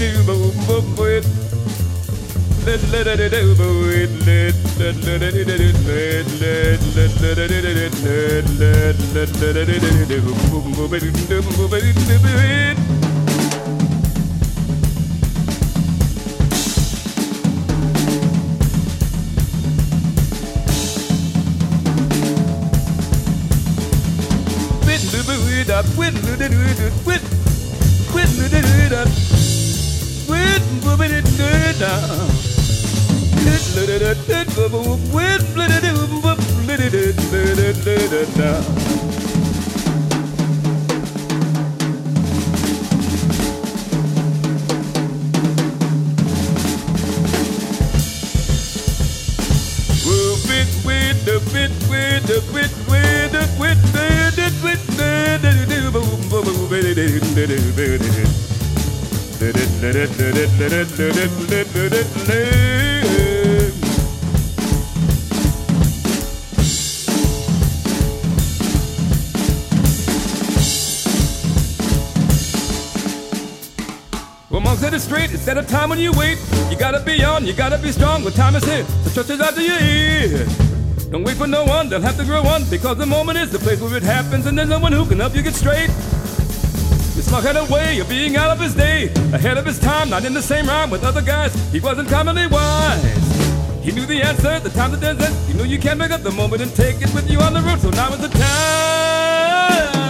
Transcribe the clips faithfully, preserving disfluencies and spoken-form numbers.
Well, Monk said it straight, it's at a time when you wait. You gotta be on, you gotta be strong, but time is here. The trust is out to your ear. Don't wait for no one, they'll have to grow on, because the moment is the place where it happens, and there's no one who can help you get straight. This Monk had a way of being out of his day, ahead of his time, not in the same rhyme with other guys. He wasn't commonly wise. He knew the answer, the time that there's it. He knew you can't make up the moment and take it with you on the road, so now is the time.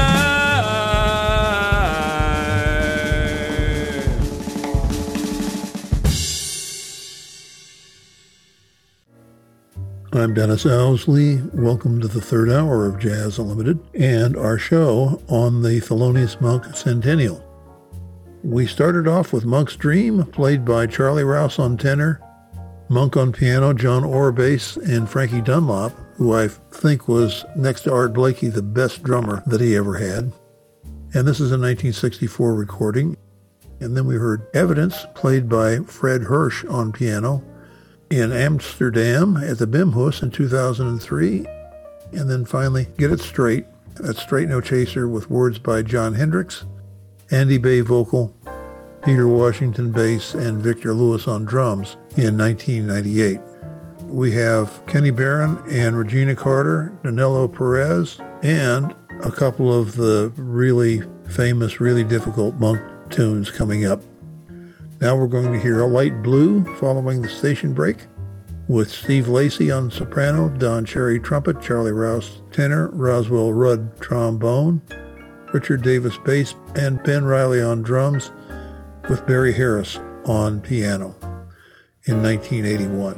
I'm Dennis Owsley. Welcome to the third hour of Jazz Unlimited and our show on the Thelonious Monk Centennial. We started off with Monk's Dream, played by Charlie Rouse on tenor, Monk on piano, John Orr bass, and Frankie Dunlop, who I think was, next to Art Blakey, the best drummer that he ever had. And this is a nineteen sixty-four recording. And then we heard Evidence, played by Fred Hirsch on piano, in Amsterdam at the Bimhuis in two thousand three. And then finally, Get It Straight, that's Straight No Chaser, with words by John Hendricks, Andy Bay vocal, Peter Washington bass, and Victor Lewis on drums in nineteen ninety-eight. We have Kenny Barron and Regina Carter, Danilo Perez, and a couple of the really famous, really difficult Monk tunes coming up. Now we're going to hear A Light Blue following the station break with Steve Lacy on soprano, Don Cherry trumpet, Charlie Rouse tenor, Roswell Rudd trombone, Richard Davis bass, and Ben Riley on drums, with Barry Harris on piano in nineteen eighty-one.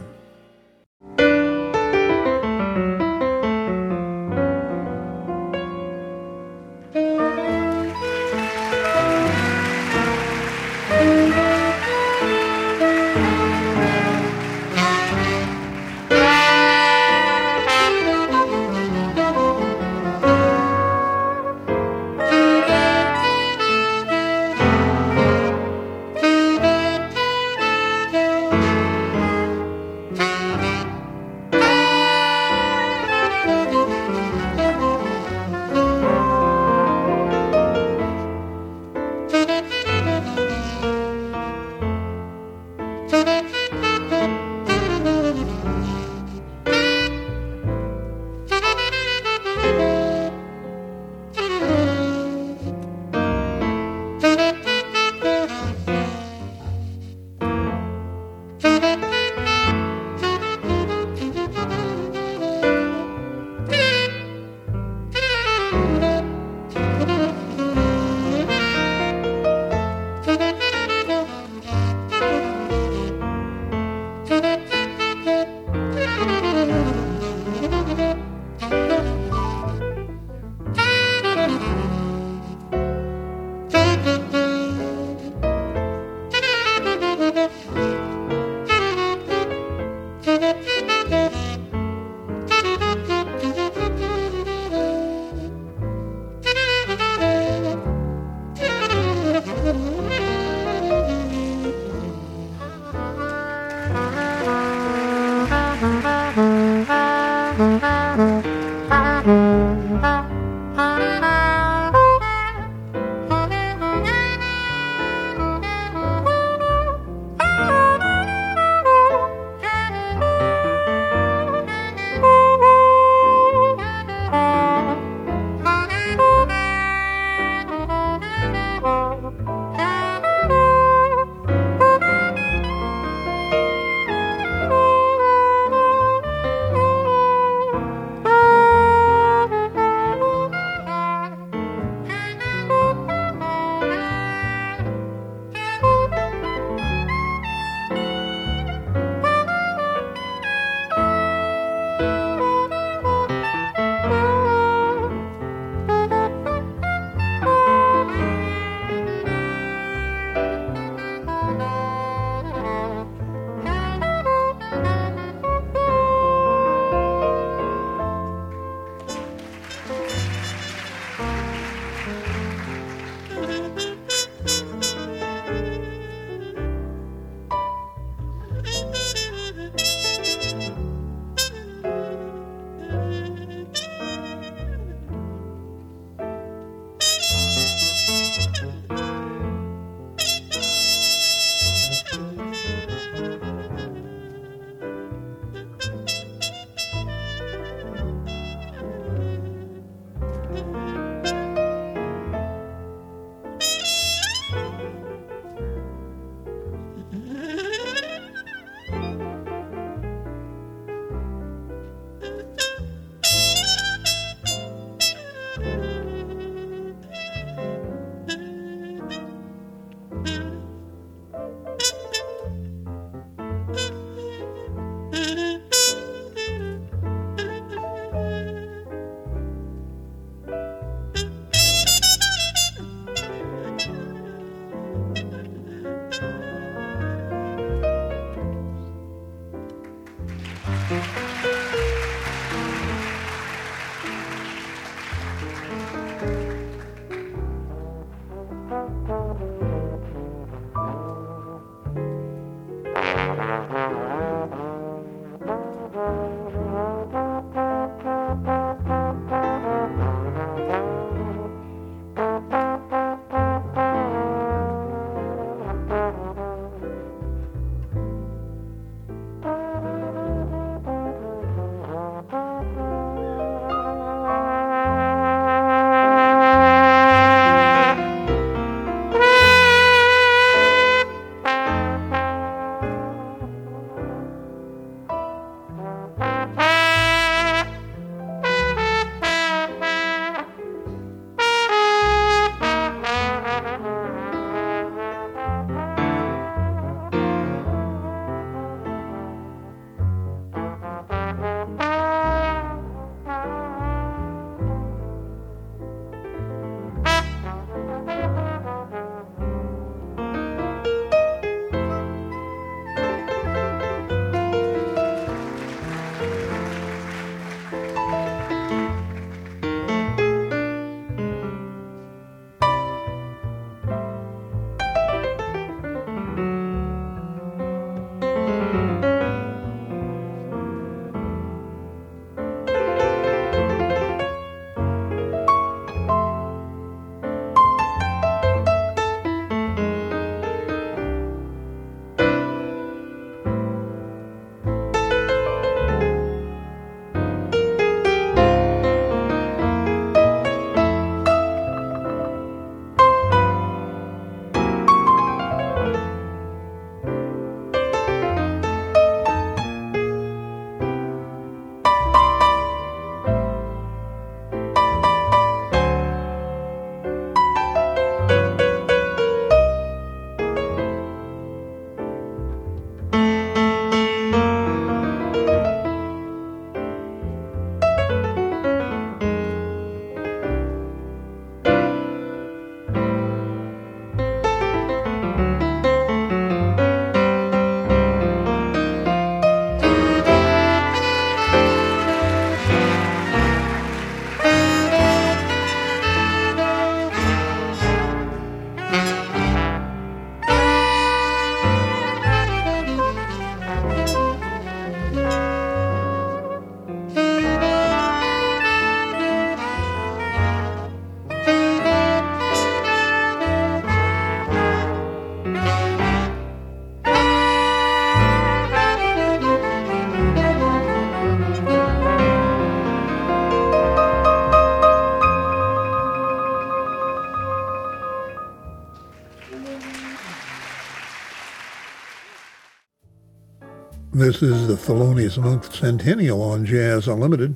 This is the Thelonious Monk Centennial on Jazz Unlimited.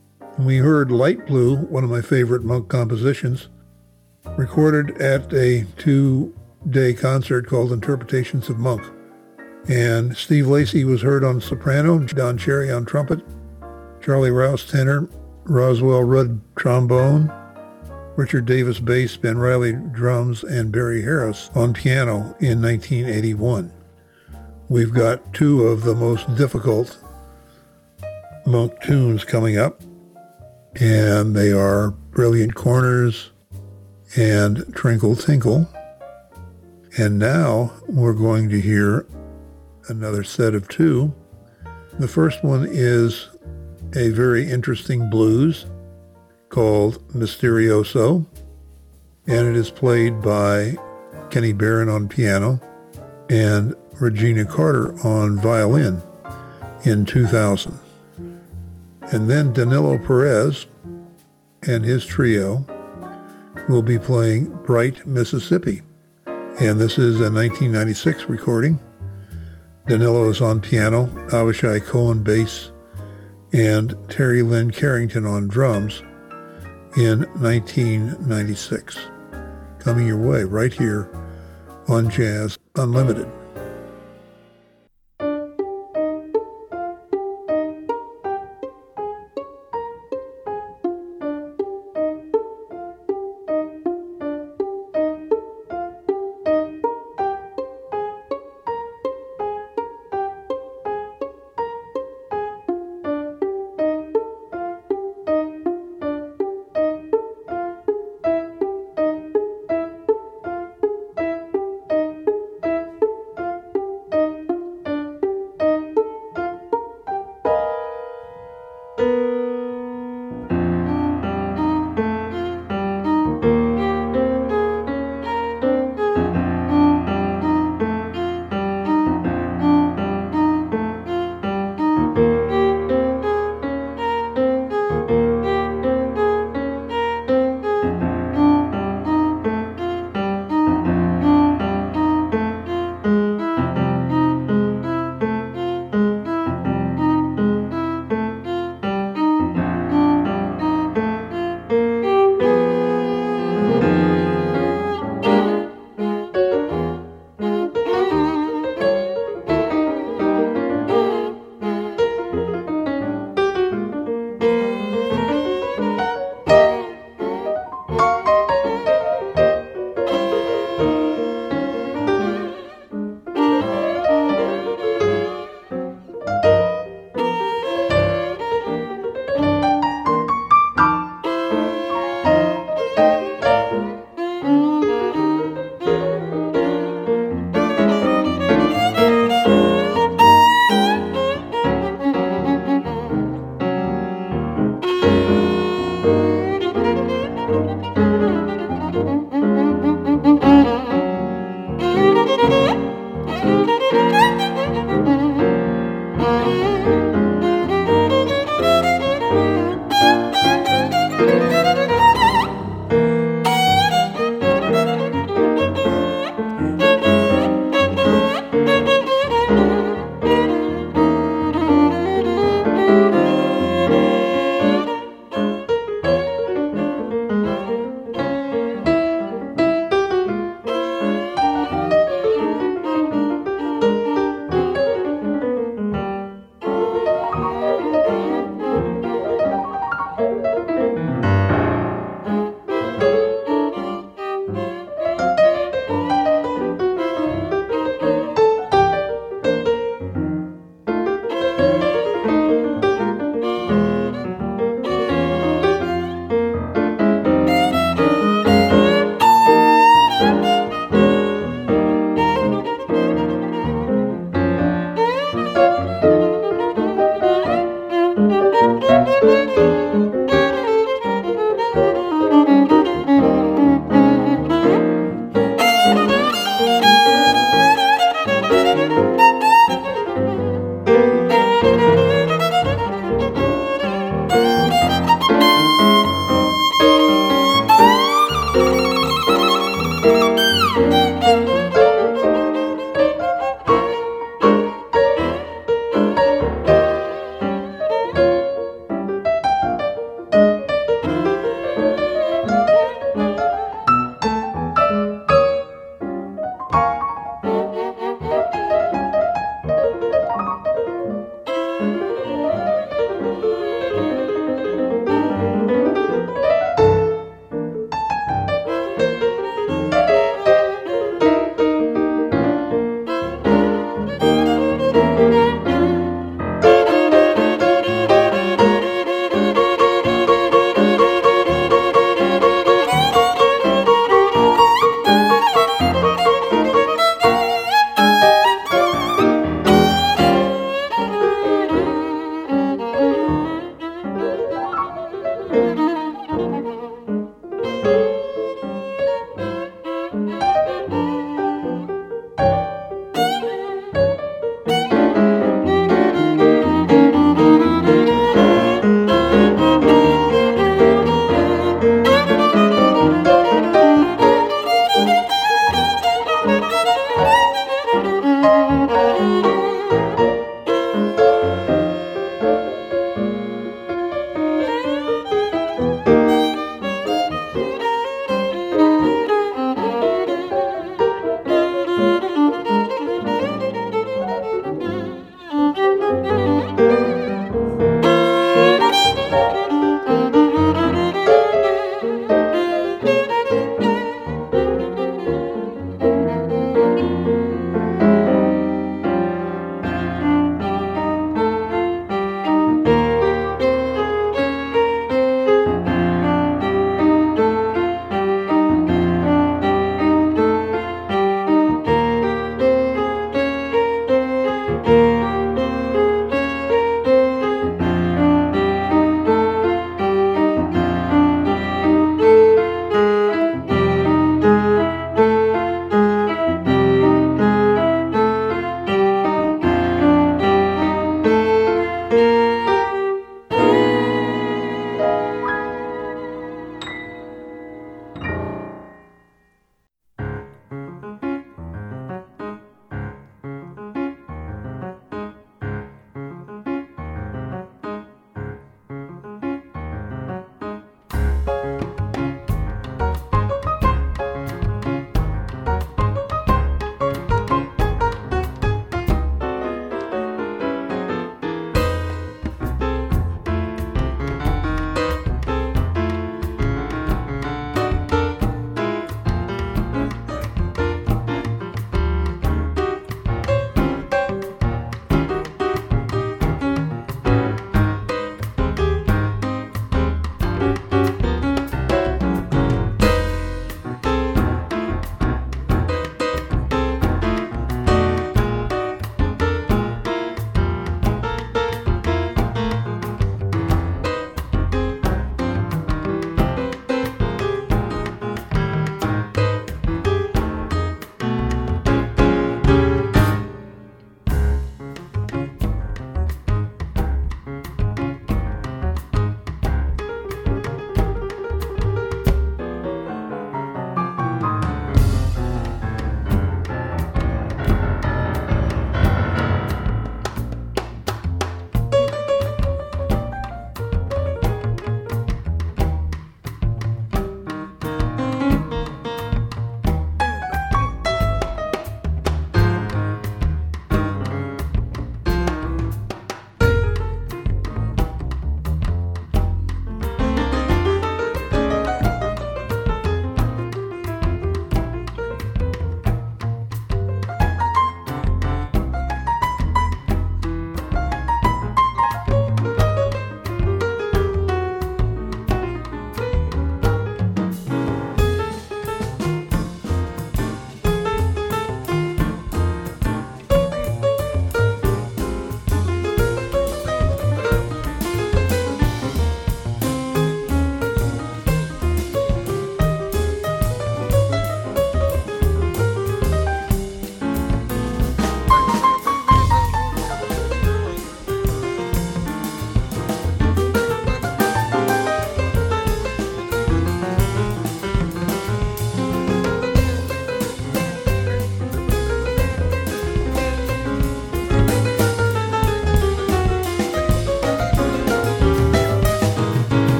We heard Light Blue, one of my favorite Monk compositions, recorded at a two-day concert called Interpretations of Monk. And Steve Lacy was heard on soprano, Don Cherry on trumpet, Charlie Rouse tenor, Roswell Rudd trombone, Richard Davis bass, Ben Riley drums, and Barry Harris on piano in nineteen eighty-one. We've got two of the most difficult Monk tunes coming up, and they are Brilliant Corners and Trinkle Tinkle. And now we're going to hear another set of two. The first one is a very interesting blues called Mysterioso, and it is played by Kenny Barron on piano and Regina Carter on violin in two thousand. And then Danilo Perez and his trio will be playing Bright Mississippi And this is a nineteen ninety-six recording. Danilo is on piano, Avishai Cohen bass, and Terry Lynn Carrington on drums in nineteen ninety-six. Coming your way right here on Jazz Unlimited.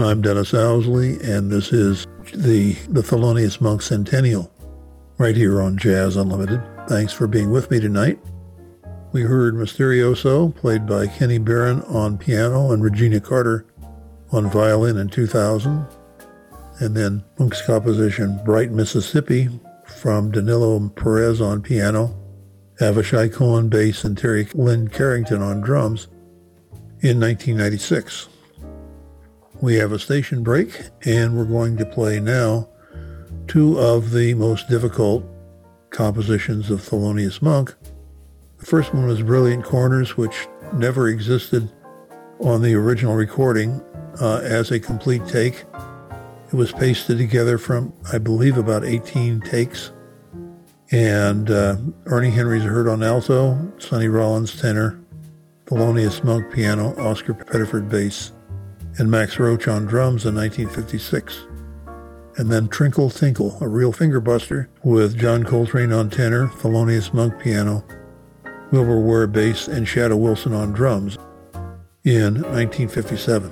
I'm Dennis Owsley, and this is the, the Thelonious Monk Centennial, right here on Jazz Unlimited. Thanks for being with me tonight. We heard Mysterioso, played by Kenny Barron on piano and Regina Carter on violin in two thousand. And then Monk's composition, Bright Mississippi, from Danilo Perez on piano, Avishai Cohen bass, and Terry Lynn Carrington on drums in nineteen ninety-six. We have a station break, and we're going to play now two of the most difficult compositions of Thelonious Monk. The first one was Brilliant Corners, which never existed on the original recording uh, as a complete take. It was pasted together from, I believe, about eighteen takes. And uh, Ernie Henry's heard on alto, Sonny Rollins tenor, Thelonious Monk piano, Oscar Pettiford bass, and Max Roach on drums in nineteen fifty-six. And then Trinkle Tinkle, a real finger buster, with John Coltrane on tenor, Thelonious Monk piano, Wilbur Ware bass, and Shadow Wilson on drums in nineteen fifty-seven.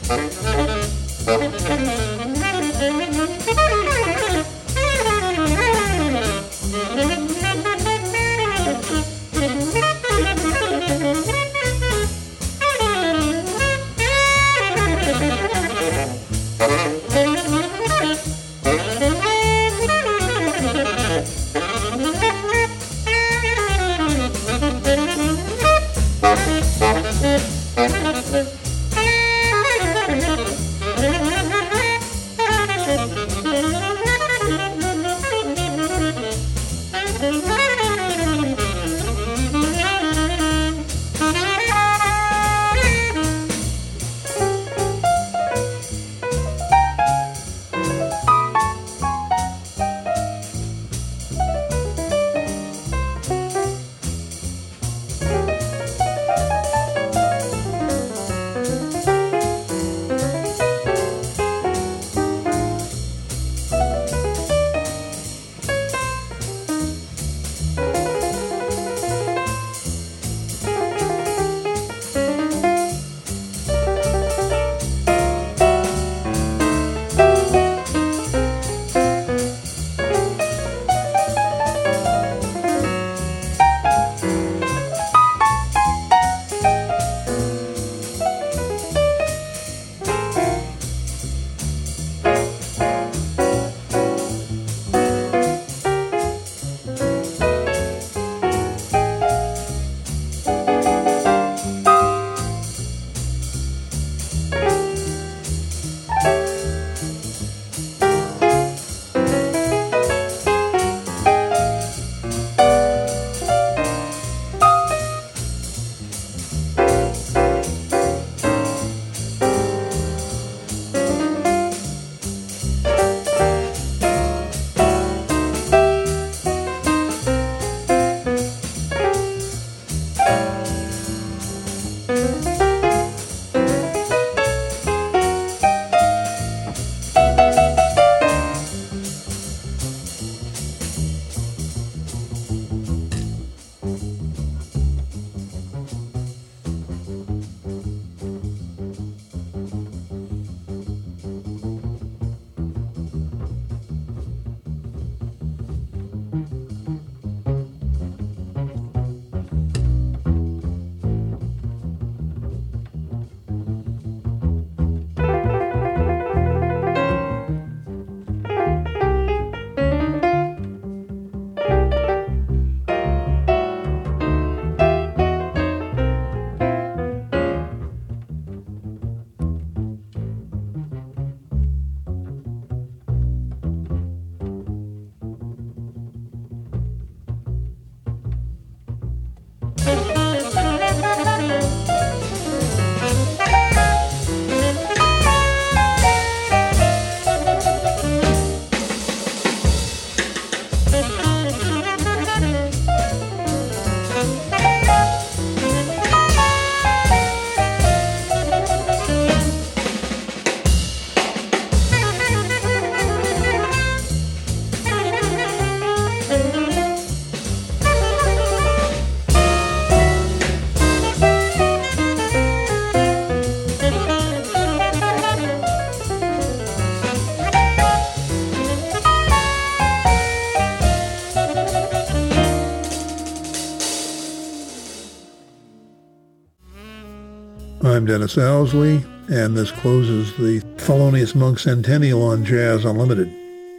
I'm Dennis Owsley, and this closes the Thelonious Monk Centennial on Jazz Unlimited.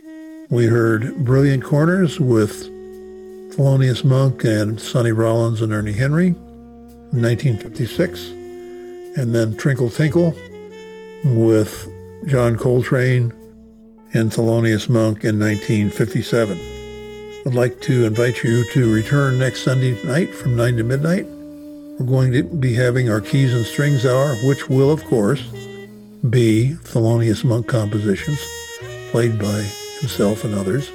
We heard Brilliant Corners with Thelonious Monk and Sonny Rollins and Ernie Henry in nineteen fifty-six, and then Trinkle Tinkle with John Coltrane and Thelonious Monk in nineteen fifty-seven. I'd like to invite you to return next Sunday night from nine to midnight. We're going to be having our Keys and Strings Hour, which will, of course, be Thelonious Monk compositions played by himself and others,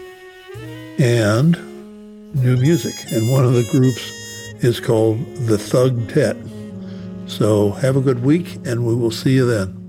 and new music. And one of the groups is called the Thug Tet. So have a good week, and we will see you then.